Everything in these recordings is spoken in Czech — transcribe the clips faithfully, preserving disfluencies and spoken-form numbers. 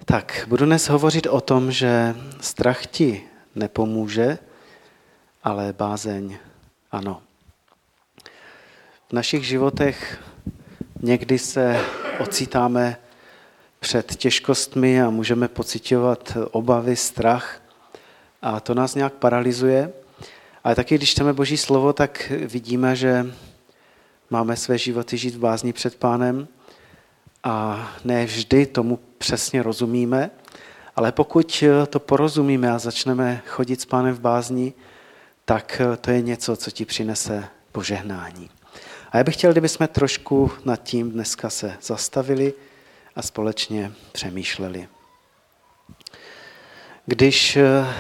Tak, budu dnes hovořit o tom, že strach ti nepomůže, ale bázeň ano. V našich životech někdy se ocitáme před těžkostmi a můžeme pociťovat obavy, strach a to nás nějak paralyzuje. Ale taky, když čteme Boží slovo, tak vidíme, že máme své životy žít v bázni před Pánem a ne vždy tomu přesně rozumíme, ale pokud to porozumíme a začneme chodit s Pánem v bázni, tak to je něco, co ti přinese požehnání. A já bych chtěl, kdybychom trošku nad tím dneska se zastavili a společně přemýšleli. Když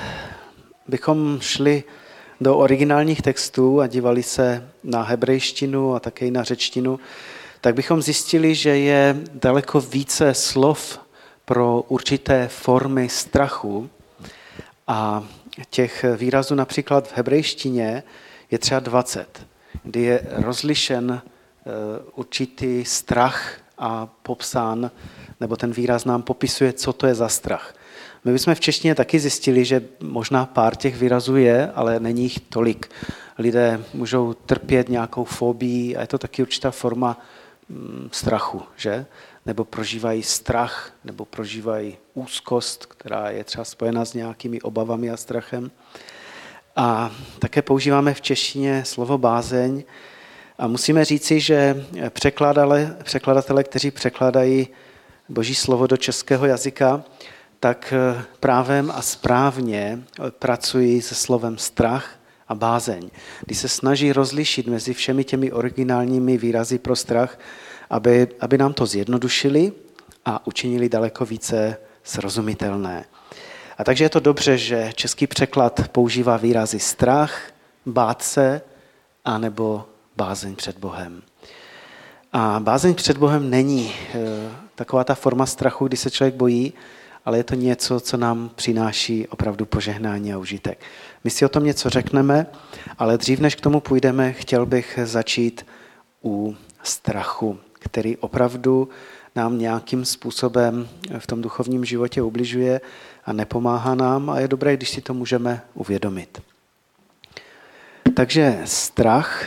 bychom šli do originálních textů a dívali se na hebrejštinu a také na řečtinu, tak bychom zjistili, že je daleko více slov pro určité formy strachu a těch výrazů například v hebrejštině je třeba dvacet, kdy je rozlišen určitý strach a popsán, nebo ten výraz nám popisuje, co to je za strach. My bychom v češtině taky zjistili, že možná pár těch výrazů je, ale není jich tolik. Lidé můžou trpět nějakou fobii a je to taky určitá forma strachu, že? Nebo prožívají strach, nebo prožívají úzkost, která je třeba spojena s nějakými obavami a strachem. A také používáme v češtině slovo bázeň a musíme říci, že překladatelé, kteří překládají Boží slovo do českého jazyka, tak právem a správně pracují se slovem strach a bázeň, kdy se snaží rozlišit mezi všemi těmi originálními výrazy pro strach, aby, aby nám to zjednodušili a učinili daleko více srozumitelné. A takže je to dobře, že český překlad používá výrazy strach, bát se anebo bázeň před Bohem. A bázeň před Bohem není e, taková ta forma strachu, kdy se člověk bojí, ale je to něco, co nám přináší opravdu požehnání a užitek. My si o tom něco řekneme, ale dřív, než k tomu půjdeme, chtěl bych začít u strachu, který opravdu nám nějakým způsobem v tom duchovním životě ubližuje a nepomáhá nám a je dobré, když si to můžeme uvědomit. Takže strach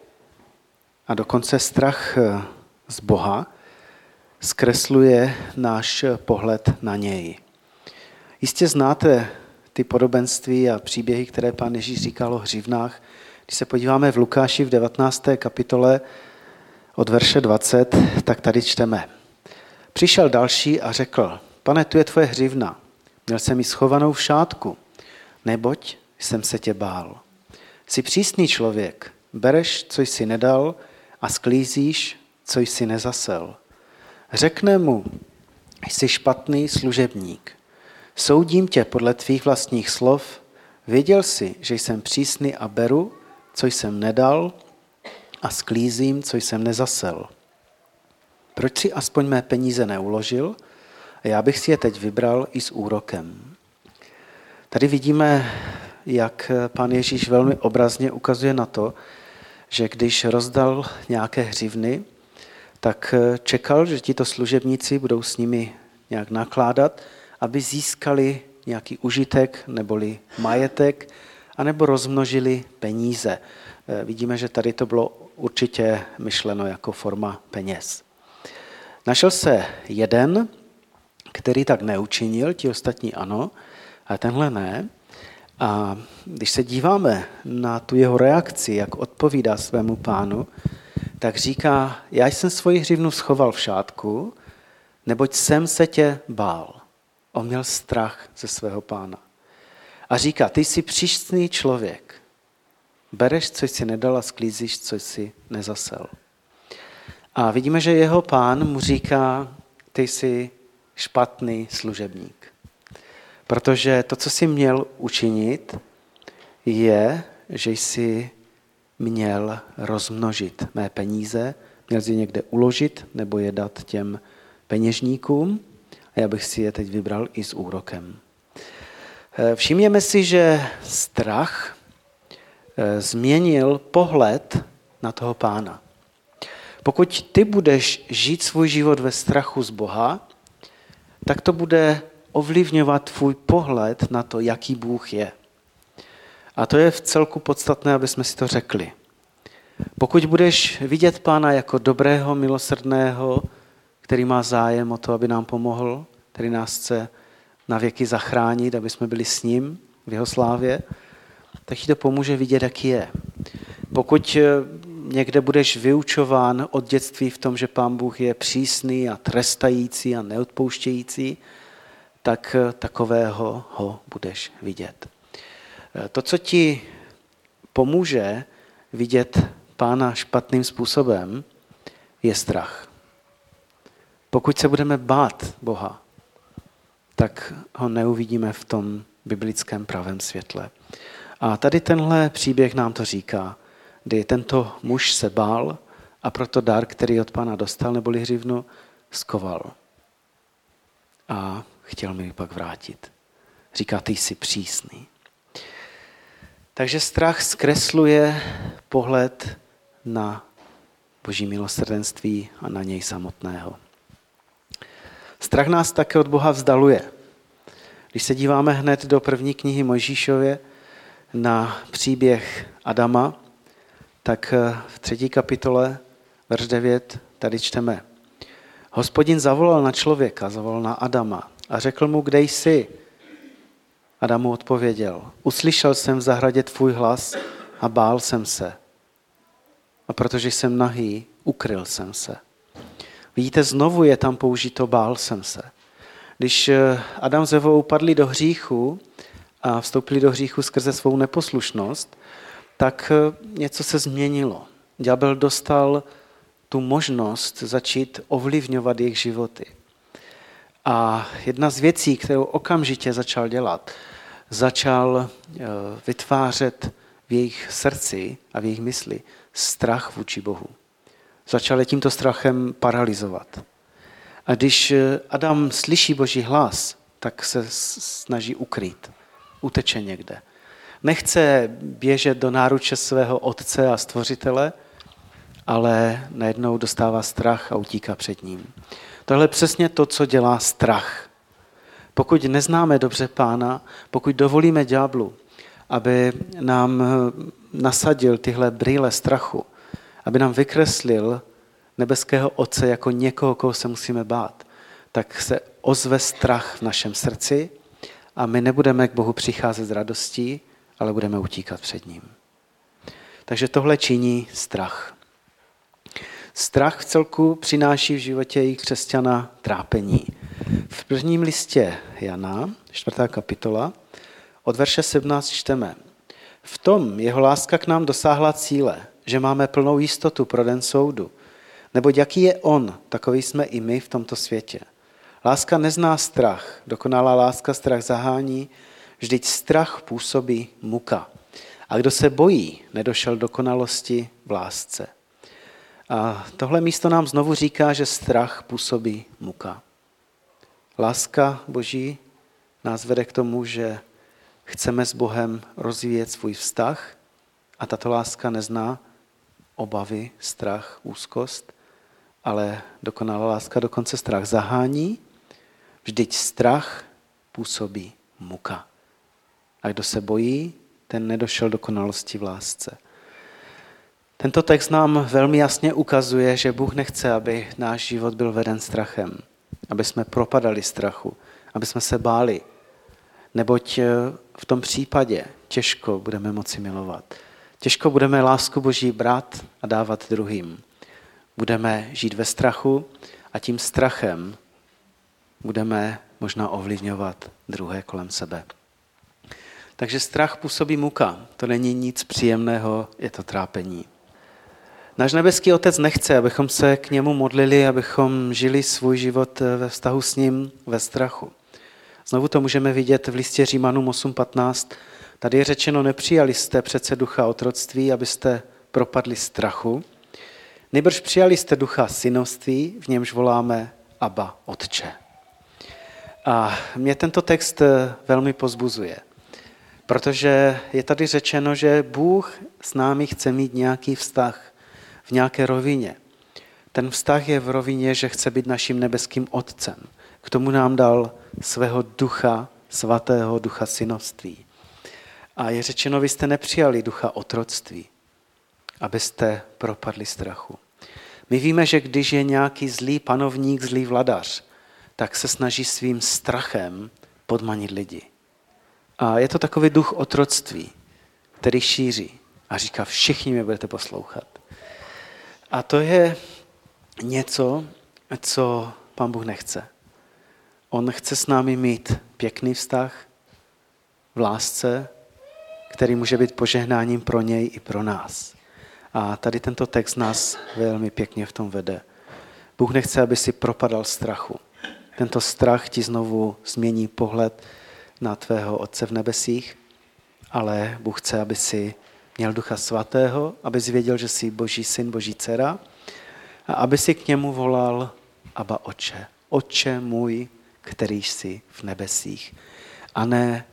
a dokonce strach z Boha zkresluje náš pohled na něj. Jistě znáte ty podobenství a příběhy, které Pán Ježíš říkal o hřivnách. Když se podíváme v Lukáši v devatenácté kapitole od verše dvacet, tak tady čteme. Přišel další a řekl, Pane, tu je tvoje hřivna. Měl jsem ji schovanou v šátku, neboť jsem se tě bál. Jsi přísný člověk, bereš, co jsi nedal a sklízíš, co jsi nezasel. Řekne mu, jsi špatný služebník. Soudím tě podle tvých vlastních slov. Věděl jsi, že jsem přísný a beru, co jsem nedal a sklízím, co jsem nezasel. Proč si aspoň mé peníze neuložil a já bych si je teď vybral i s úrokem. Tady vidíme, jak Pán Ježíš velmi obrazně ukazuje na to, že když rozdal nějaké hřivny, tak čekal, že tito služebníci budou s nimi nějak nakládat, aby získali nějaký užitek neboli majetek, anebo rozmnožili peníze. Vidíme, že tady to bylo určitě myšleno jako forma peněz. Našel se jeden, který tak neučinil, ti ostatní ano, ale tenhle ne. A když se díváme na tu jeho reakci, jak odpovídá svému pánu, tak říká, já jsem svoji hřivnu schoval v šátku, neboť jsem se tě bál. On měl strach ze svého pána. A říká, ty jsi přísný člověk. Bereš, co jsi nedal a sklízíš, co jsi nezasel. A vidíme, že jeho pán mu říká, ty jsi špatný služebník. Protože to, co jsi měl učinit, je, že jsi měl rozmnožit mé peníze, měl jsi je někde uložit nebo je dát těm peněžníkům a já bych si je teď vybral i s úrokem. Všimněme si, že strach změnil pohled na toho pána. Pokud ty budeš žít svůj život ve strachu z Boha, tak to bude ovlivňovat tvůj pohled na to, jaký Bůh je. A to je v celku podstatné, aby jsme si to řekli. Pokud budeš vidět Pána jako dobrého, milosrdného, který má zájem o to, aby nám pomohl, který nás chce na věky zachránit, aby jsme byli s ním v jeho slávě, tak ti to pomůže vidět, jaký je. Pokud někde budeš vyučován od dětství v tom, že Pán Bůh je přísný a trestající a neodpouštějící, tak takového ho budeš vidět. To, co ti pomůže vidět Pána špatným způsobem, je strach. Pokud se budeme bát Boha, tak ho neuvidíme v tom biblickém pravém světle. A tady tenhle příběh nám to říká, kdy tento muž se bál a proto dar, který od Pána dostal, neboli hřivnu, skoval. A chtěl mi ji pak vrátit. Říká, ty jsi přísný. Takže strach zkresluje pohled na Boží milosrdenství a na něj samotného. Strach nás také od Boha vzdaluje. Když se díváme hned do první knihy Mojžíšově na příběh Adama, tak v třetí kapitole, verš devět, tady čteme. Hospodin zavolal na člověka, zavolal na Adama a řekl mu, kde jsi? Adam mu odpověděl, uslyšel jsem v zahradě tvůj hlas a bál jsem se. A protože jsem nahý, ukryl jsem se. Vidíte, znovu je tam použito bál jsem se. Když Adam s Evou upadli do hříchu a vstoupili do hříchu skrze svou neposlušnost, tak něco se změnilo. Ďábel dostal tu možnost začít ovlivňovat jejich životy. A jedna z věcí, kterou okamžitě začal dělat, začal vytvářet v jejich srdci a v jejich mysli strach vůči Bohu. Začal je tímto strachem paralyzovat. A když Adam slyší Boží hlas, tak se snaží ukrýt, uteče někde. Nechce běžet do náruče svého otce a stvořitele, ale najednou dostává strach a utíká před ním. Tohle je přesně to, co dělá strach. Pokud neznáme dobře Pána, pokud dovolíme ďáblu, aby nám nasadil tyhle brýle strachu, aby nám vykreslil nebeského Otce jako někoho, koho se musíme bát, tak se ozve strach v našem srdci a my nebudeme k Bohu přicházet s radostí, ale budeme utíkat před ním. Takže tohle činí strach. Strach v celku přináší v životě i křesťana trápení. V prvním listě Jana, čtvrtá kapitola, od verše sedmnáct čteme. V tom jeho láska k nám dosáhla cíle, že máme plnou jistotu pro den soudu. Neboť jaký je on, takový jsme i my v tomto světě. Láska nezná strach, dokonalá láska strach zahání, vždyť strach působí muka. A kdo se bojí, nedošel dokonalosti v lásce. A tohle místo nám znovu říká, že strach působí muka. Láska Boží nás vede k tomu, že chceme s Bohem rozvíjet svůj vztah a tato láska nezná obavy, strach, úzkost, ale dokonalá láska dokonce strach zahání, vždyť strach působí muka. A kdo se bojí, ten nedošel dokonalosti v lásce. Tento text nám velmi jasně ukazuje, že Bůh nechce, aby náš život byl veden strachem, aby jsme propadali strachu, aby jsme se báli, neboť v tom případě těžko budeme moci milovat. Těžko budeme lásku Boží brát a dávat druhým. Budeme žít ve strachu a tím strachem budeme možná ovlivňovat druhé kolem sebe. Takže strach působí muka. To není nic příjemného, je to trápení. Náš nebeský Otec nechce, abychom se k němu modlili, abychom žili svůj život ve vztahu s ním ve strachu. Znovu to můžeme vidět v listě Římanům osm patnáct. Tady je řečeno, nepřijali jste přece ducha otroctví, abyste propadli strachu. Nýbrž přijali jste ducha synovství, v němž voláme Abba, Otče. A mě tento text velmi pozbuzuje, protože je tady řečeno, že Bůh s námi chce mít nějaký vztah v nějaké rovině. Ten vztah je v rovině, že chce být naším nebeským Otcem. K tomu nám dal svého ducha, svatého ducha synovství. A je řečeno, vy jste nepřijali ducha otroctví, abyste propadli strachu. My víme, že když je nějaký zlý panovník, zlý vladař, tak se snaží svým strachem podmanit lidi. A je to takový duch otroctví, který šíří a říká, všichni mě budete poslouchat. A to je něco, co Pán Bůh nechce. On chce s námi mít pěkný vztah v lásce, který může být požehnáním pro něj i pro nás. A tady tento text nás velmi pěkně v tom vede. Bůh nechce, aby si propadal strachu. Tento strach ti znovu změní pohled na tvého Otce v nebesích, ale Bůh chce, aby si měl Ducha Svatého, aby jsi věděl, že jsi Boží syn, Boží dcera a aby si k němu volal Abba Otče. Otče můj, který jsi v nebesích. A ne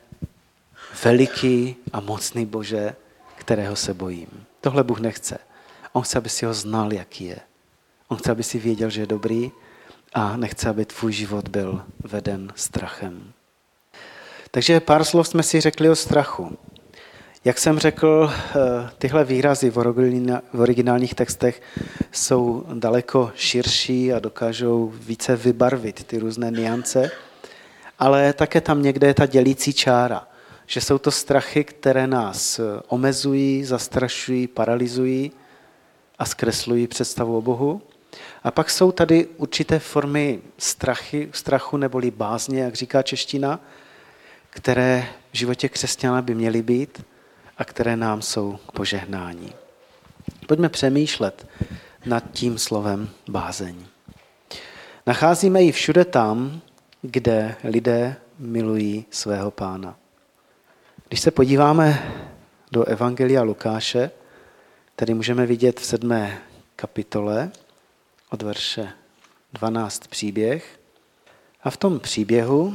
veliký a mocný Bože, kterého se bojím. Tohle Bůh nechce. On chce, aby si ho znal, jaký je. On chce, aby si věděl, že je dobrý a nechce, aby tvůj život byl veden strachem. Takže pár slov jsme si řekli o strachu. Jak jsem řekl, tyhle výrazy v originálních textech jsou daleko širší a dokážou více vybarvit ty různé nuance, ale také tam někde je ta dělící čára, že jsou to strachy, které nás omezují, zastrašují, paralyzují a zkreslují představu o Bohu. A pak jsou tady určité formy strachy, strachu neboli bázně, jak říká čeština, které v životě křesťana by měly být a které nám jsou k požehnání. Pojďme přemýšlet nad tím slovem bázeň. Nacházíme ji všude tam, kde lidé milují svého Pána. Když se podíváme do Evangelia Lukáše, tady můžeme vidět v sedmé kapitole od verše dvanáct příběh. A v tom příběhu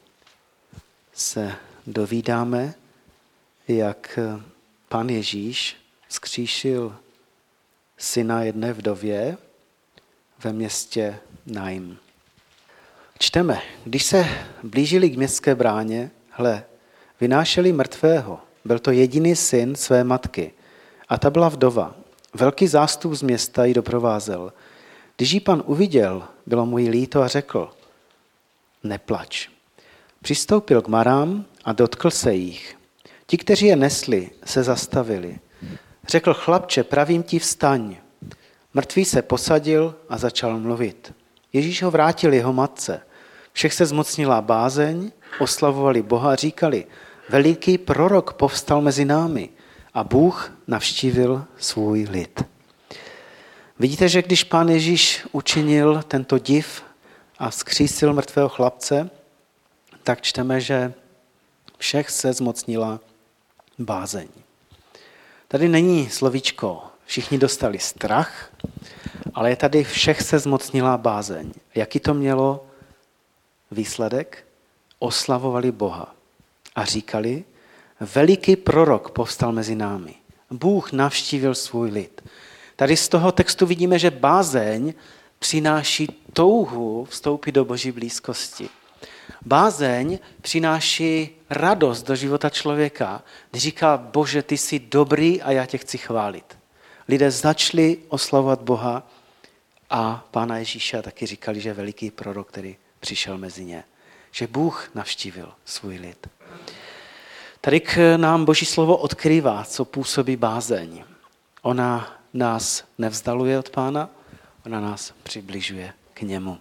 se dovídáme, jak Pán Ježíš vzkříšil syna jedné vdově ve městě Naim. Čteme, když se blížili k městské bráně, hle, vynášeli mrtvého. Byl to jediný syn své matky a ta byla vdova. Velký zástup z města ji doprovázel. Když ji Pan uviděl, bylo mu jí líto a řekl, neplač. Přistoupil k marám a dotkl se jich. Ti, kteří je nesli, se zastavili. Řekl, chlapče, pravím ti, vstaň. Mrtvý se posadil a začal mluvit. Ježíš ho vrátil jeho matce. Všech se zmocnila bázeň, oslavovali Boha a říkali, veliký prorok povstal mezi námi a Bůh navštívil svůj lid. Vidíte, že když Pán Ježíš učinil tento div a vzkřísil mrtvého chlapce, tak čteme, že všech se zmocnila bázeň. Tady není slovíčko, všichni dostali strach, ale je tady všech se zmocnila bázeň. Jaký to mělo výsledek? Oslavovali Boha a říkali, veliký prorok povstal mezi námi. Bůh navštívil svůj lid. Tady z toho textu vidíme, že bázeň přináší touhu vstoupit do Boží blízkosti. Bázeň přináší radost do života člověka, když říká, Bože, ty jsi dobrý a já tě chci chválit. Lidé začali oslavovat Boha a Pána Ježíše taky říkali, že je veliký prorok, který přišel mezi ně. Že Bůh navštívil svůj lid. Tady k nám Boží slovo odkrývá, co působí bázeň. Ona nás nevzdaluje od Pána, ona nás přibližuje k němu.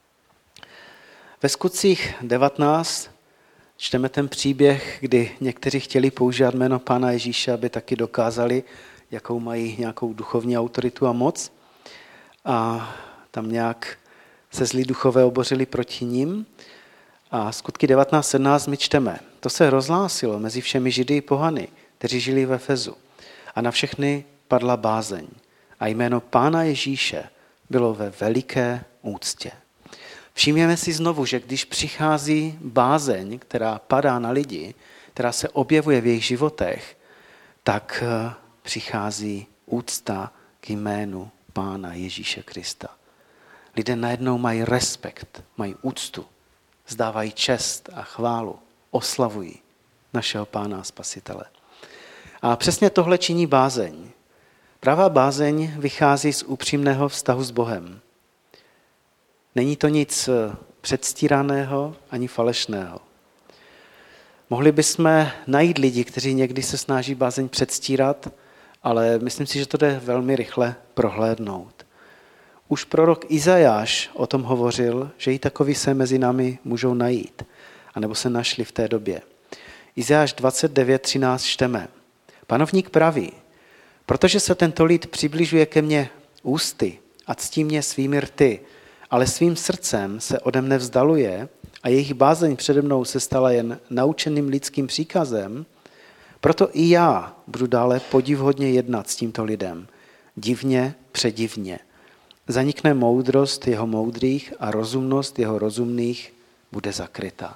Ve Skutcích devatenáct čteme ten příběh, kdy někteří chtěli používat jméno Pána Ježíše, aby taky dokázali, jakou mají nějakou duchovní autoritu a moc. A tam nějak se zlí duchové obořili proti ním. A Skutky devatenáct sedmnáct my čteme. To se rozhlásilo mezi všemi Židy i pohany, kteří žili ve Efezu. A na všechny padla bázeň. A jméno Pána Ježíše bylo ve veliké úctě. Všimněme si znovu, že když přichází bázeň, která padá na lidi, která se objevuje v jejich životech, tak přichází úcta k jménu Pána Ježíše Krista. Lidé najednou mají respekt, mají úctu Vzdávají čest a chválu, oslavují našeho Pána a Spasitele. A přesně tohle činí bázeň. Pravá bázeň vychází z upřímného vztahu s Bohem. Není to nic předstíraného ani falešného. Mohli bychom najít lidi, kteří někdy se snaží bázeň předstírat, ale myslím si, že to jde velmi rychle prohlédnout. Už prorok Izajáš o tom hovořil, že i takoví se mezi námi můžou najít, anebo se našli v té době. Izajáš dvacet devět třináct čteme. Panovník praví, protože se tento lid přibližuje ke mně ústy a ctí mě svými rty, ale svým srdcem se ode mne vzdaluje a jejich bázeň přede mnou se stala jen naučeným lidským příkazem, proto i já budu dále podivhodně jednat s tímto lidem. Divně, předivně. Zanikne moudrost jeho moudrých a rozumnost jeho rozumných bude zakryta.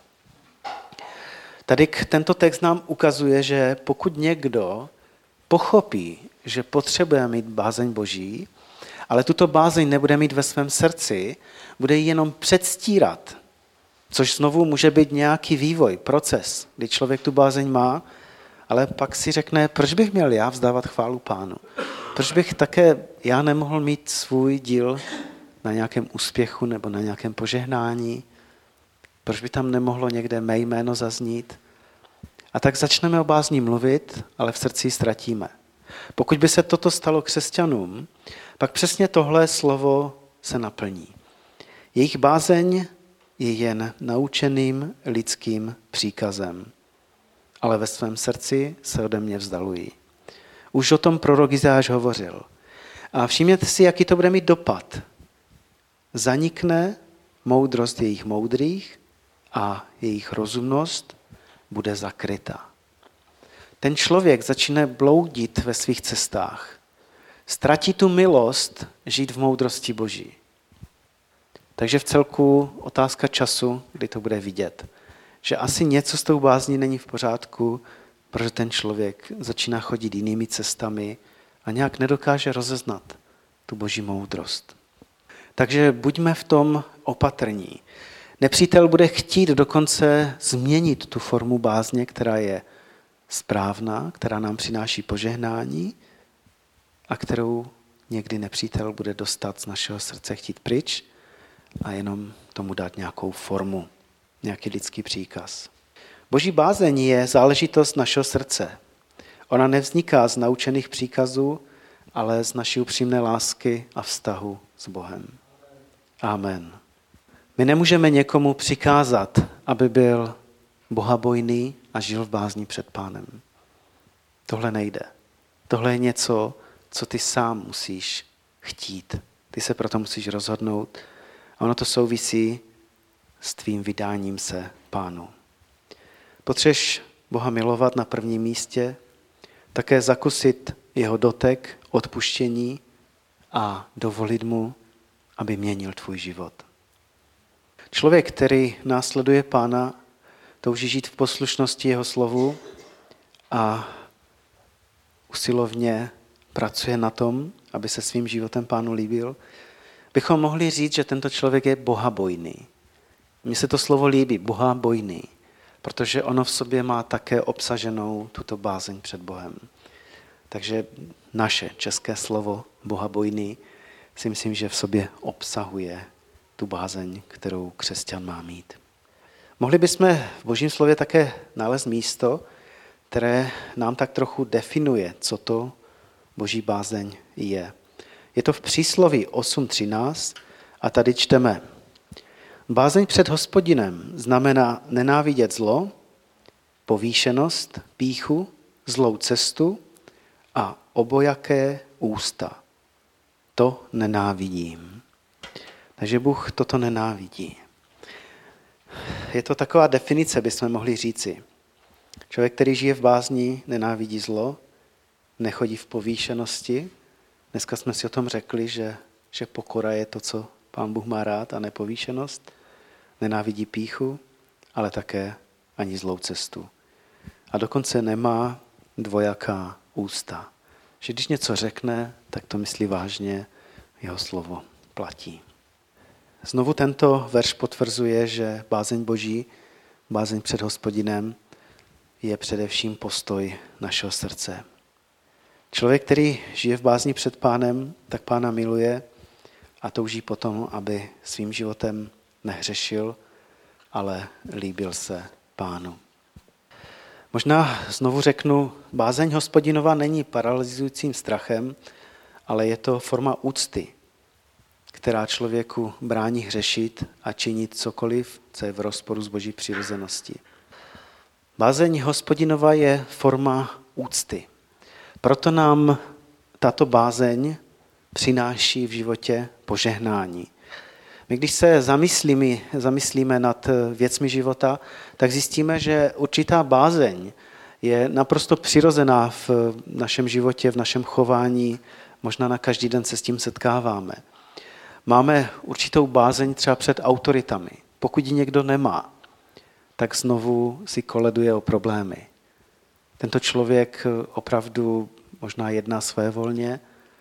Tady tento text nám ukazuje, že pokud někdo pochopí, že potřebuje mít bázeň Boží, ale tuto bázeň nebude mít ve svém srdci, bude ji jenom předstírat, což znovu může být nějaký vývoj, proces, kdy člověk tu bázeň má, ale pak si řekne, proč bych měl já vzdávat chválu Pánu? Proč bych také já nemohl mít svůj díl na nějakém úspěchu nebo na nějakém požehnání? Proč by tam nemohlo někde mé jméno zaznít? A tak začneme o bázni mluvit, ale v srdci ztratíme. Pokud by se toto stalo křesťanům, pak přesně tohle slovo se naplní. Jejich bázeň je jen naučeným lidským příkazem, ale ve svém srdci se ode mě vzdalují. Už o tom prorok Izajáš hovořil. A všimněte si, jaký to bude mít dopad. Zanikne moudrost jejich moudrých a jejich rozumnost bude zakryta. Ten člověk začne bloudit ve svých cestách. Ztratí tu milost žít v moudrosti Boží. Takže v celku otázka času, kdy to bude vidět. Že asi něco s tou bázní není v pořádku, protože ten člověk začíná chodit jinými cestami a nějak nedokáže rozeznat tu Boží moudrost. Takže buďme v tom opatrní. Nepřítel bude chtít dokonce změnit tu formu bázně, která je správná, která nám přináší požehnání a kterou někdy nepřítel bude dostat z našeho srdce, chtít pryč a jenom tomu dát nějakou formu, nějaký lidský příkaz. Boží bázeň je záležitost našeho srdce. Ona nevzniká z naučených příkazů, ale z naší upřímné lásky a vztahu s Bohem. Amen. My nemůžeme někomu přikázat, aby byl bohabojný a žil v bázni před Pánem. Tohle nejde. Tohle je něco, co ty sám musíš chtít. Ty se proto musíš rozhodnout. A ono to souvisí s tvým vydáním se Pánu. Potřebuješ Boha milovat na prvním místě, také zakusit jeho dotek, odpuštění a dovolit mu, aby měnil tvůj život. Člověk, který následuje Pána, touží žít v poslušnosti jeho slovu a usilovně pracuje na tom, aby se svým životem Pánu líbil, bychom mohli říct, že tento člověk je bohabojný. Mně se to slovo líbí, bohabojný, protože ono v sobě má také obsaženou tuto bázeň před Bohem. Takže naše české slovo bohabojný si myslím, že v sobě obsahuje tu bázeň, kterou křesťan má mít. Mohli bychom v Božím slově také nalézt místo, které nám tak trochu definuje, co to Boží bázeň je. Je to v přísloví osm třináct a tady čteme. Bázeň před Hospodinem znamená nenávidět zlo, povýšenost, pýchu, zlou cestu a obojaké ústa. To nenávidím. Takže Bůh toto nenávidí. Je to taková definice, bychom mohli říci. Člověk, který žije v bázni, nenávidí zlo, nechodí v povýšenosti. Dneska jsme si o tom řekli, že, že pokora je to, co Pán Bůh má rád, a nepovýšenost. Nenávidí pýchu, ale také ani zlou cestu. A dokonce nemá dvojaká ústa. Že když něco řekne, tak to myslí vážně, jeho slovo platí. Znovu tento verš potvrzuje, že bázeň Boží, bázeň před Hospodinem je především postoj našeho srdce. Člověk, který žije v bázni před Pánem, tak Pána miluje a touží potom, aby svým životem nehřešil, ale líbil se Pánu. Možná znovu řeknu, bázeň Hospodinova není paralyzujícím strachem, ale je to forma úcty, která člověku brání hřešit a činit cokoliv, co je v rozporu s Boží přirozeností. Bázeň Hospodinova je forma úcty. Proto nám tato bázeň přináší v životě požehnání. My když se zamyslíme, zamyslíme nad věcmi života, tak zjistíme, že určitá bázeň je naprosto přirozená v našem životě, v našem chování, možná na každý den se s tím setkáváme. Máme určitou bázeň třeba před autoritami. Pokud ji někdo nemá, tak znovu si koleduje o problémy. Tento člověk opravdu možná jedná svévolně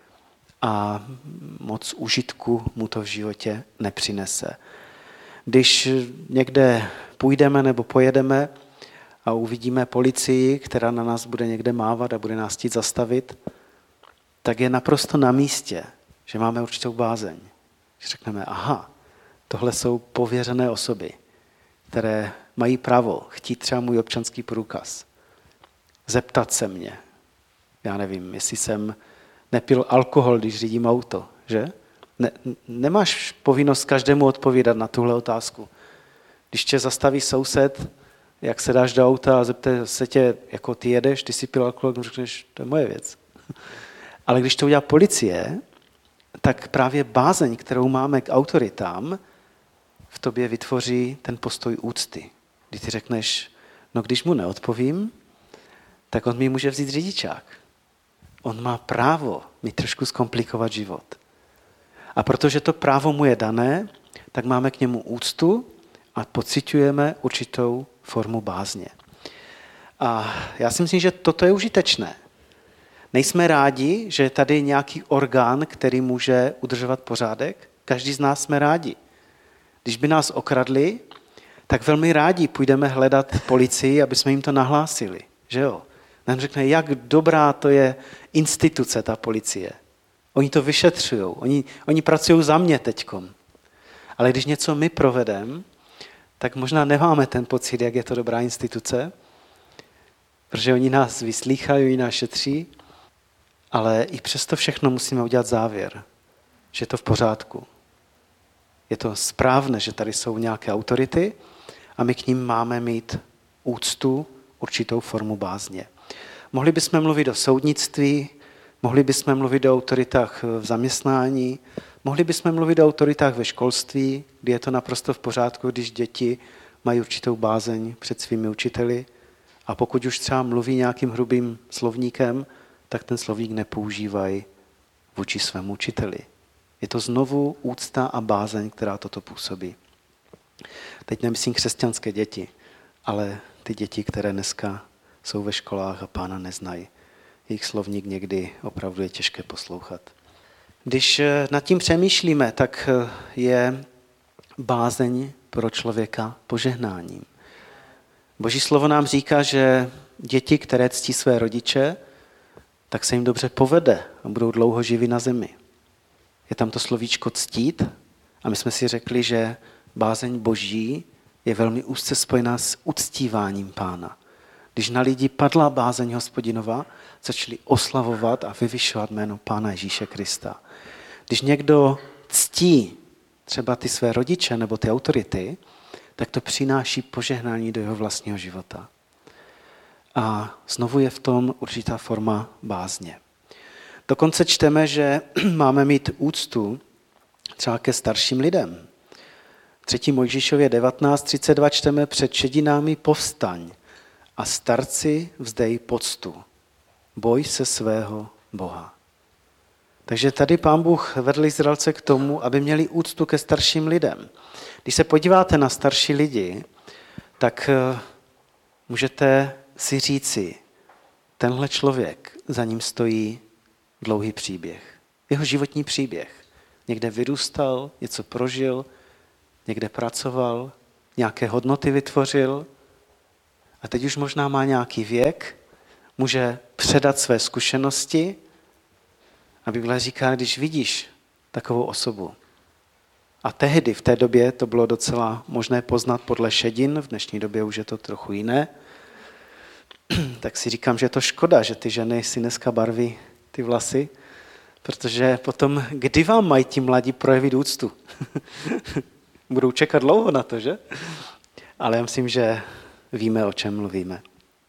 a moc užitku mu to v životě nepřinese. Když někde půjdeme nebo pojedeme a uvidíme policii, která na nás bude někde mávat a bude nás chtít zastavit, tak je naprosto na místě, že máme určitou bázeň. Že řekneme, aha, tohle jsou pověřené osoby, které mají právo chtít třeba můj občanský průkaz, zeptat se mě. Já nevím, jestli jsem nepil alkohol, když řídím auto, že? Ne, nemáš povinnost každému odpovídat na tuhle otázku. Když tě zastaví soused, jak se dáš do auta a zeptá se tě, jako ty jedeš, ty jsi pil alkohol, řekneš, to je moje věc. Ale když to udělá policie, tak právě bázeň, kterou máme k autoritám, v tobě vytvoří ten postoj úcty. Když ty řekneš, no když mu neodpovím, tak on mi může vzít řidičák. On má právo mi trošku zkomplikovat život. A protože to právo mu je dané, tak máme k němu úctu a pociťujeme určitou formu bázně. A já si myslím, že toto je užitečné. Nejsme rádi, že je tady nějaký orgán, který může udržovat pořádek. Každý z nás jsme rádi. Když by nás okradli, tak velmi rádi půjdeme hledat policii, aby jsme jim to nahlásili. Že jo? Nám řekne, jak dobrá to je instituce, ta policie. Oni to vyšetřují, oni, oni pracují za mě teďkom. Ale když něco my provedeme, tak možná nemáme ten pocit, jak je to dobrá instituce, protože oni nás vyslýchají, oni nás šetří, ale i přesto všechno musíme udělat závěr, že je to v pořádku. Je to správné, že tady jsou nějaké autority a my k ním máme mít úctu, určitou formu bázně. Mohli bychom mluvit o soudnictví, mohli bychom mluvit o autoritách v zaměstnání, mohli bychom mluvit o autoritách ve školství, kdy je to naprosto v pořádku, když děti mají určitou bázeň před svými učiteli a pokud už třeba mluví nějakým hrubým slovníkem, tak ten slovník nepoužívají vůči svému učiteli. Je to znovu úcta a bázeň, která toto působí. Teď nemyslím křesťanské děti, ale ty děti, které dneska jsou ve školách a Pána neznají. Jejich slovník někdy opravdu je těžké poslouchat. Když nad tím přemýšlíme, tak je bázeň pro člověka požehnáním. Boží slovo nám říká, že děti, které ctí své rodiče, tak se jim dobře povede a budou dlouho živí na zemi. Je tam to slovíčko ctít a my jsme si řekli, že bázeň Boží je velmi úzce spojená s uctíváním Pána. Když na lidi padla bázeň Hospodinova, začali oslavovat a vyvyšovat jméno Pána Ježíše Krista. Když někdo ctí třeba ty své rodiče nebo ty autority, tak to přináší požehnání do jeho vlastního života. A znovu je v tom určitá forma bázně. Dokonce čteme, že máme mít úctu třeba ke starším lidem. třetí Mojžíšově devatenáct třicet dva čteme, před šedinami povstaň a starci vzdej poctu. Boj se svého Boha. Takže tady Pán Bůh vedl Izraelce k tomu, aby měli úctu ke starším lidem. Když se podíváte na starší lidi, tak můžete si říci, tenhle člověk, za ním stojí dlouhý příběh. Jeho životní příběh. Někde vyrůstal, něco prožil, někde pracoval, nějaké hodnoty vytvořil a teď už možná má nějaký věk, může předat své zkušenosti a Bible říká, když vidíš takovou osobu. A tehdy, v té době, to bylo docela možné poznat podle šedin, v dnešní době už je to trochu jiné, tak si říkám, že je to škoda, že ty ženy si dneska barví ty vlasy, protože potom, kdy vám mají ti mladí projevit úctu? Budou čekat dlouho na to, že? Ale já myslím, že víme, o čem mluvíme.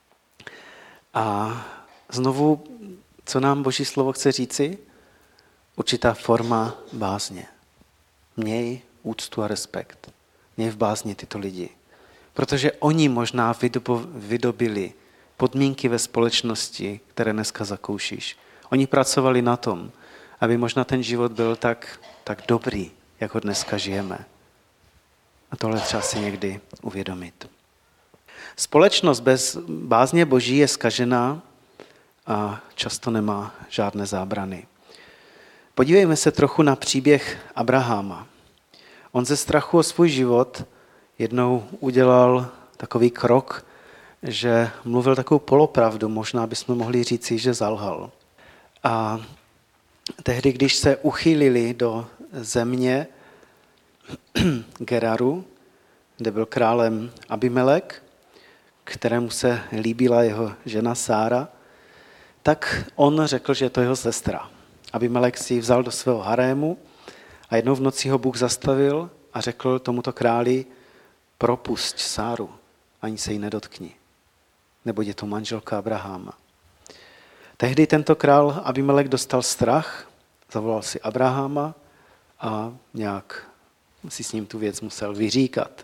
A znovu, co nám Boží slovo chce říci? Určitá forma bázně. Měj úctu a respekt. Měj v bázni tyto lidi. Protože oni možná vydobili podmínky ve společnosti, které dneska zakoušíš. Oni pracovali na tom, aby možná ten život byl tak, tak dobrý, jak ho dneska žijeme. A tohle třeba si někdy uvědomit. Společnost bez bázně Boží je zkažená a často nemá žádné zábrany. Podívejme se trochu na příběh Abraháma. On ze strachu o svůj život jednou udělal takový krok, že mluvil takovou polopravdu, možná bychom mohli říci, že zalhal. A tehdy, když se uchýlili do země Geraru, kde byl králem Abimelek, kterému se líbila jeho žena Sára, tak on řekl, že je to jeho sestra. Abimelek si ji vzal do svého harému a jednou v noci ho Bůh zastavil a řekl tomuto králi, propusť Sáru, ani se jí nedotkni, neboť je to manželka Abraháma. Tehdy tento král Abimelek dostal strach, zavolal si Abraháma a nějak si s ním tu věc musel vyříkat.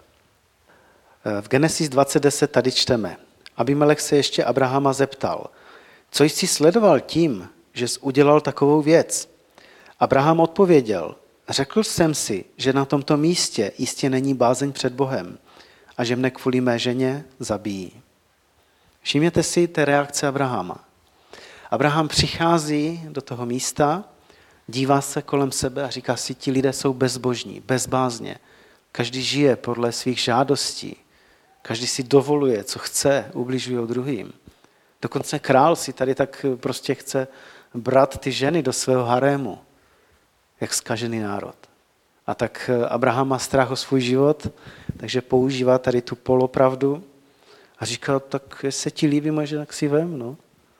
V Genesis dvacet deset tady čteme. Abimelek se ještě Abraháma zeptal, co jsi sledoval tím, že jsi udělal takovou věc? Abraham odpověděl, řekl jsem si, že na tomto místě jistě není bázeň před Bohem a že mne kvůli mé ženě zabijí. Všimněte si té reakce Abrahama. Abraham přichází do toho místa, dívá se kolem sebe a říká si, ti lidé jsou bezbožní, bezbázně. Každý žije podle svých žádostí. Každý si dovoluje, co chce, ubližují druhým. Dokonce král si tady tak prostě chce brát ty ženy do svého harému, jak zkažený národ. A tak Abraham má strach o svůj život, takže používá tady tu polopravdu a říká, tak jestli se ti líbí moje žena, tak si vem, no.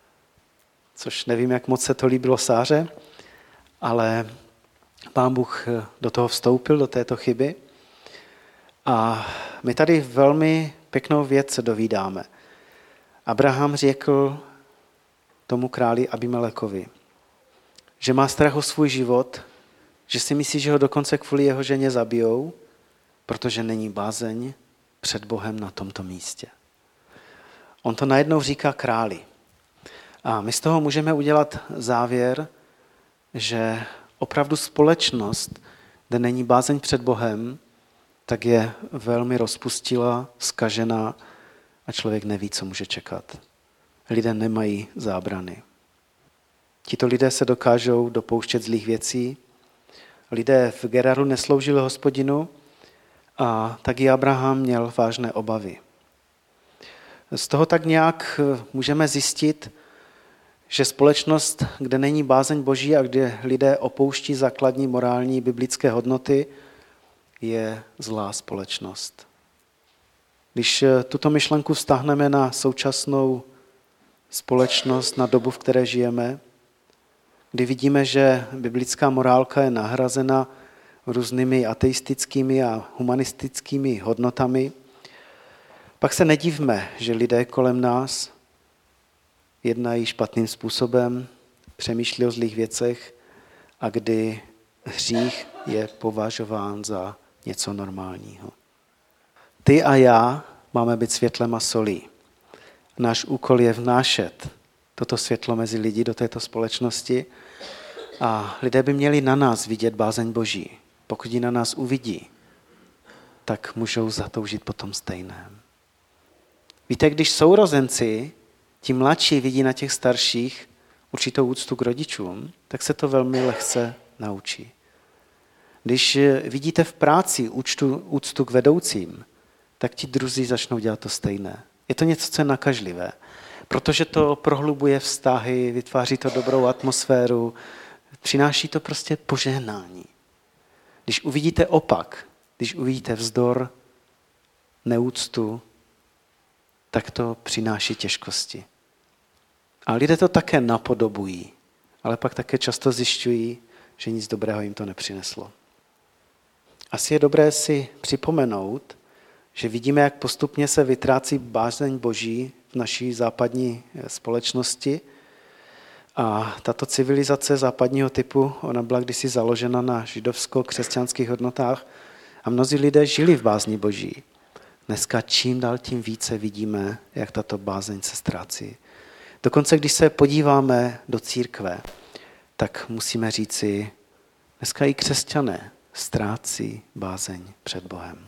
Což nevím, jak moc se to líbilo Sáře, ale Pán Bůh do toho vstoupil, do této chyby. A my tady velmi pěknou věc se dovídáme. Abraham řekl tomu králi Abimelekovi, že má strach o svůj život, že si myslí, že ho dokonce kvůli jeho ženě zabijou, protože není bázeň před Bohem na tomto místě. On to najednou říká králi. A my z toho můžeme udělat závěr, že opravdu společnost, kde není bázeň před Bohem, tak je velmi rozpustila, zkažená a člověk neví, co může čekat. Lidé nemají zábrany. Tito lidé se dokážou dopouštět zlých věcí. Lidé v Geraru nesloužili Hospodinu a tak i Abraham měl vážné obavy. Z toho tak nějak můžeme zjistit, že společnost, kde není bázeň Boží a kde lidé opouští základní morální biblické hodnoty, je zlá společnost. Když tuto myšlenku vztáhneme na současnou společnost, na dobu, v které žijeme, kdy vidíme, že biblická morálka je nahrazena různými ateistickými a humanistickými hodnotami, pak se nedivme, že lidé kolem nás jednají špatným způsobem, přemýšlí o zlých věcech a kdy hřích je považován za něco normálního. Ty a já máme být světlem a solí. Náš úkol je vnášet toto světlo mezi lidi do této společnosti a lidé by měli na nás vidět bázeň Boží. Pokud ji na nás uvidí, tak můžou zatoužit po tom stejném. Víte, když sourozenci, ti mladší vidí na těch starších určitou úctu k rodičům, tak se to velmi lehce naučí. Když vidíte v práci úctu, úctu k vedoucím, tak ti druzí začnou dělat to stejné. Je to něco, co je nakažlivé, protože to prohlubuje vztahy, vytváří to dobrou atmosféru, přináší to prostě požehnání. Když uvidíte opak, když uvidíte vzdor, neúctu, tak to přináší těžkosti. A lidé to také napodobují, ale pak také často zjišťují, že nic dobrého jim to nepřineslo. Asi je dobré si připomenout, že vidíme, jak postupně se vytrácí bázeň Boží v naší západní společnosti. A tato civilizace západního typu, ona byla kdysi založena na židovsko-křesťanských hodnotách a mnozí lidé žili v bázni Boží. Dneska čím dál tím více vidíme, jak tato bázeň se ztrácí. Dokonce, když se podíváme do církve, tak musíme říci, dneska i křesťané ztrácí bázeň před Bohem.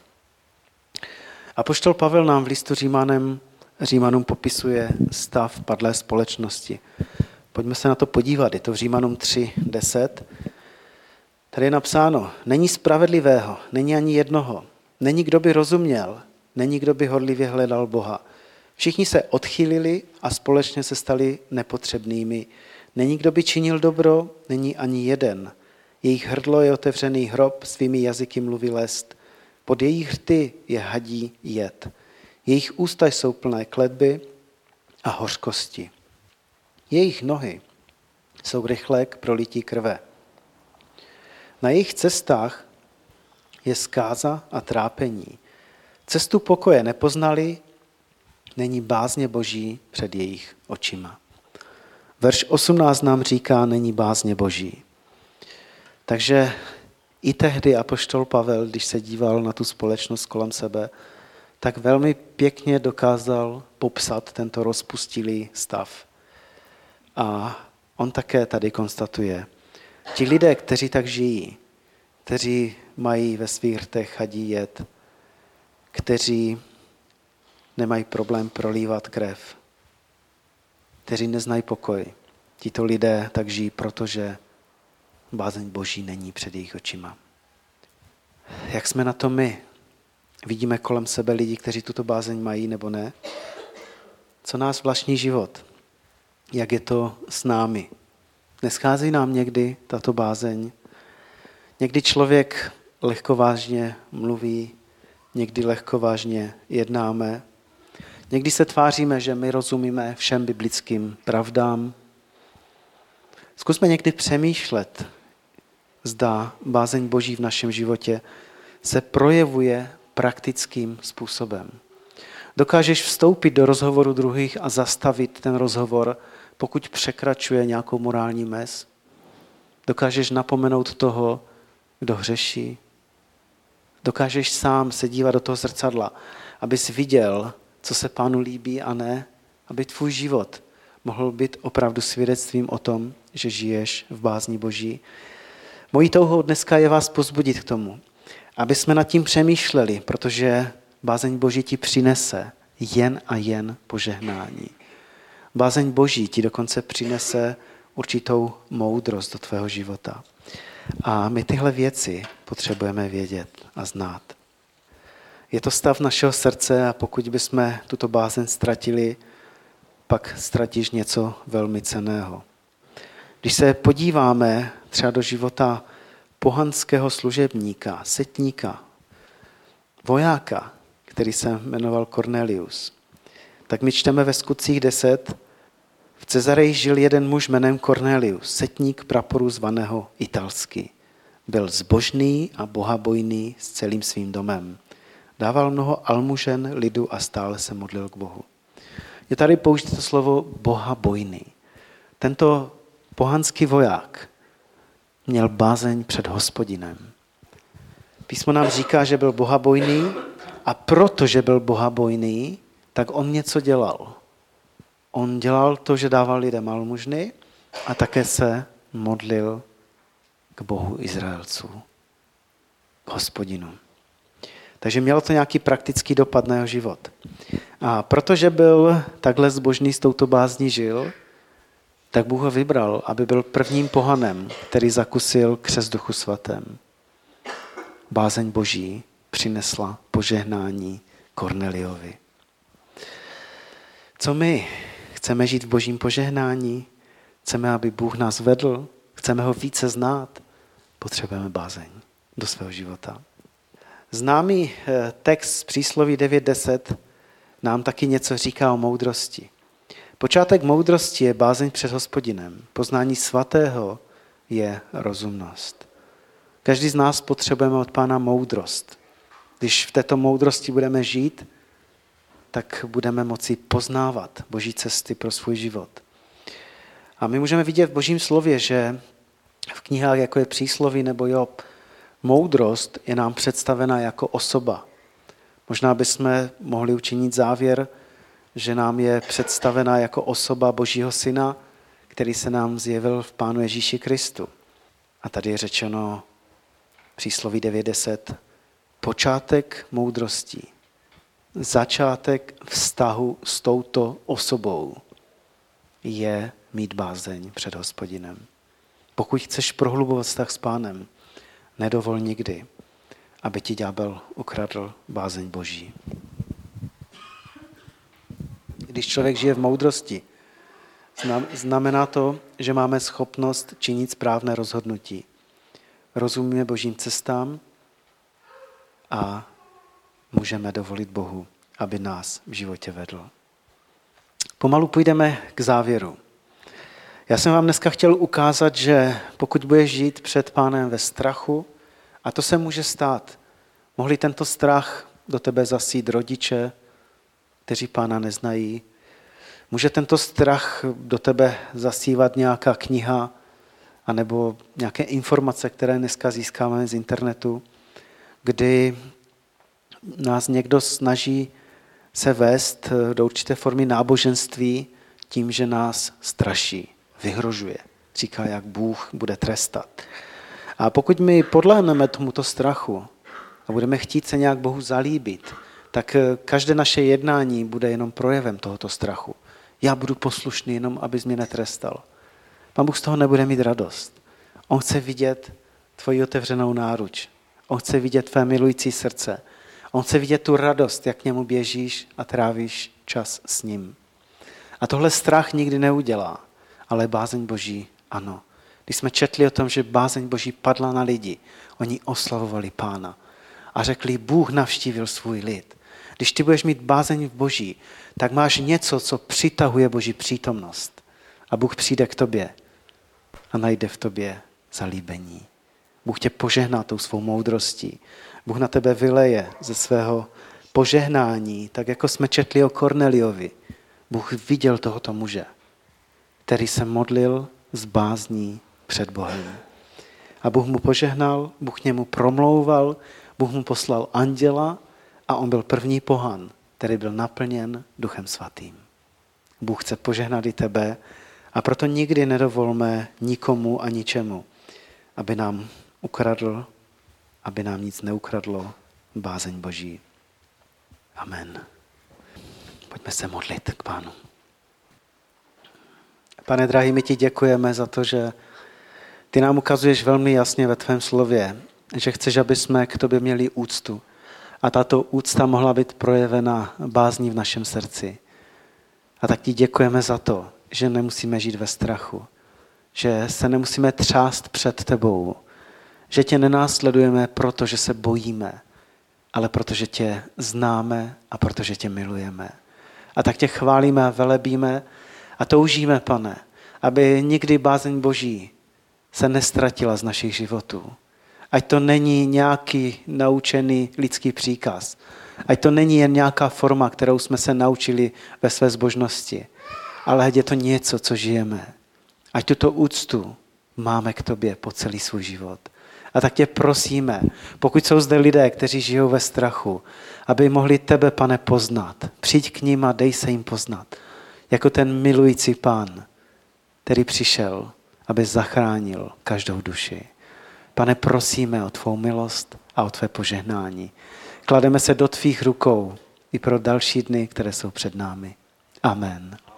Apoštol Pavel nám v listu Římanem, Římanům popisuje stav padlé společnosti. Pojďme se na to podívat, je to v Římanům tři deset. Tady je napsáno, není spravedlivého, není ani jednoho, není kdo by rozuměl, není kdo by horlivě hledal Boha. Všichni se odchýlili a společně se stali nepotřebnými. Není kdo by činil dobro, není ani jeden. Jejich hrdlo je otevřený hrob, svými jazyky mluví lest. Pod jejich rty je hadí jed. Jejich ústa jsou plné kletby a hořkosti. Jejich nohy jsou rychlé k prolití krve. Na jejich cestách je zkáza a trápení. Cestu pokoje nepoznali, není bázně Boží před jejich očima. Verš osmnáct nám říká, není bázně Boží. Takže i tehdy apoštol Pavel, když se díval na tu společnost kolem sebe, tak velmi pěkně dokázal popsat tento rozpustilý stav. A on také tady konstatuje, ti lidé, kteří tak žijí, kteří mají ve svých rtech hadí jed, kteří nemají problém prolívat krev, kteří neznají pokoj, tito lidé tak žijí, protože bázeň Boží není před jejich očima. Jak jsme na to my? Vidíme kolem sebe lidi, kteří tuto bázeň mají nebo ne? Co nás vlastní život? Jak je to s námi? Neschází nám někdy tato bázeň? Někdy člověk lehkovážně mluví, někdy lehkovážně jednáme. Někdy se tváříme, že my rozumíme všem biblickým pravdám. Zkusme někdy přemýšlet, zda bázeň Boží v našem životě se projevuje praktickým způsobem. Dokážeš vstoupit do rozhovoru druhých a zastavit ten rozhovor, pokud překračuje nějakou morální mez? Dokážeš napomenout toho, kdo hřeší? Dokážeš sám se dívat do toho zrcadla, abys viděl, co se Pánu líbí a ne, aby tvůj život mohl být opravdu svědectvím o tom, že žiješ v bázni Boží. Mojí touhou dneska je vás pozbudit k tomu, aby jsme nad tím přemýšleli, protože bázeň Boží ti přinese jen a jen požehnání. Bázeň Boží ti dokonce přinese určitou moudrost do tvého života. A my tyhle věci potřebujeme vědět a znát. Je to stav našeho srdce a pokud bychom tuto bázeň ztratili, pak ztratíš něco velmi cenného. Když se podíváme třeba do života pohanského služebníka, setníka, vojáka, který se jmenoval Cornelius, tak my čteme ve Skutcích deset, v Cezareji žil jeden muž jménem Cornelius, setník praporu zvaného Italsky. Byl zbožný a bohabojný s celým svým domem. Dával mnoho almužen lidu a stále se modlil k Bohu. Je tady použito slovo bohabojný. Tento pohanský voják měl bázeň před Hospodinem. Písmo nám říká, že byl bohabojný a protože byl bohabojný, tak on něco dělal. On dělal to, že dával lidem almužny a také se modlil k Bohu Izraelců, k Hospodinu. Takže mělo to nějaký praktický dopad na jeho život. A protože byl takhle zbožný, s touto bázní žil, tak Bůh ho vybral, aby byl prvním pohanem, který zakusil křest Duchu svatém. bázeň Boží přinesla požehnání Korneliovi. Co my? Chceme žít v Božím požehnání? Chceme, aby Bůh nás vedl? Chceme ho více znát? Potřebujeme bázeň do svého života. Známý text z Přísloví devět deset nám taky něco říká o moudrosti. Počátek moudrosti je bázeň před Hospodinem. Poznání svatého je rozumnost. Každý z nás potřebujeme od Pána moudrost. Když v této moudrosti budeme žít, tak budeme moci poznávat Boží cesty pro svůj život. A my můžeme vidět v Božím slově, že v knihách, jako je Přísloví nebo Job, moudrost je nám představena jako osoba. Možná bychom mohli učinit závěr, že nám je představena jako osoba Božího Syna, který se nám zjevil v Pánu Ježíši Kristu. A tady je řečeno Přísloví devět deset, počátek moudrosti, začátek vztahu s touto osobou je mít bázeň před Hospodinem. Pokud chceš prohlubovat vztah s Pánem, nedovol nikdy, aby ti ďábel ukradl bázeň Boží. Když člověk žije v moudrosti, znamená to, že máme schopnost činit správné rozhodnutí. Rozumíme Božím cestám a můžeme dovolit Bohu, aby nás v životě vedl. Pomalu půjdeme k závěru. Já jsem vám dneska chtěl ukázat, že pokud budeš žít před Pánem ve strachu, a to se může stát, mohli tento strach do tebe zasít rodiče, kteří Pána neznají. Může tento strach do tebe zasívat nějaká kniha anebo nějaké informace, které dneska získáváme z internetu, kdy nás někdo snaží se vést do určité formy náboženství tím, že nás straší, vyhrožuje. Říká, jak Bůh bude trestat. A pokud my podlehneme tomuto strachu a budeme chtít se nějak Bohu zalíbit, tak každé naše jednání bude jenom projevem tohoto strachu. Já budu poslušný jenom, abys mě netrestal. Pán Bůh z toho nebude mít radost. On chce vidět tvoji otevřenou náruč. On chce vidět tvé milující srdce. On chce vidět tu radost, jak k němu běžíš a trávíš čas s ním. A tohle strach nikdy neudělá, ale bázeň Boží ano. Když jsme četli o tom, že bázeň Boží padla na lidi, oni oslavovali Pána a řekli, Bůh navštívil svůj lid. Když ty budeš mít bázeň v Boží, tak máš něco, co přitahuje Boží přítomnost. A Bůh přijde k tobě a najde v tobě zalíbení. Bůh tě požehná tou svou moudrostí. Bůh na tebe vyleje ze svého požehnání, tak jako jsme četli o Korneliovi. Bůh viděl tohoto muže, který se modlil s bázní před Bohem. A Bůh mu požehnal, Bůh němu promlouval, Bůh mu poslal anděla a on byl první pohan, který byl naplněn Duchem Svatým. Bůh chce požehnat i tebe a proto nikdy nedovolme nikomu a ničemu, aby nám ukradl, aby nám nic neukradlo bázeň Boží. Amen. Pojďme se modlit k Pánu. Pane drahý, my ti děkujeme za to, že ty nám ukazuješ velmi jasně ve tvém slově, že chceš, aby jsme k tobě měli úctu. A tato úcta mohla být projevena bázní v našem srdci. A tak ti děkujeme za to, že nemusíme žít ve strachu, že se nemusíme třást před tebou, že tě nenásledujeme, protože se bojíme, ale protože tě známe a protože tě milujeme. A tak tě chválíme a velebíme a toužíme, Pane, aby nikdy bázeň Boží se nestratila z našich životů. Ať to není nějaký naučený lidský příkaz. Ať to není jen nějaká forma, kterou jsme se naučili ve své zbožnosti. Ale ať je to něco, co žijeme. Ať tuto úctu máme k tobě po celý svůj život. A tak tě prosíme, pokud jsou zde lidé, kteří žijou ve strachu, aby mohli tebe, Pane, poznat. Přijď k nim a dej se jim poznat. Jako ten milující Pán, který přišel, aby zachránil každou duši. Pane, prosíme o tvou milost a o tvé požehnání. Klademe se do tvých rukou i pro další dny, které jsou před námi. Amen.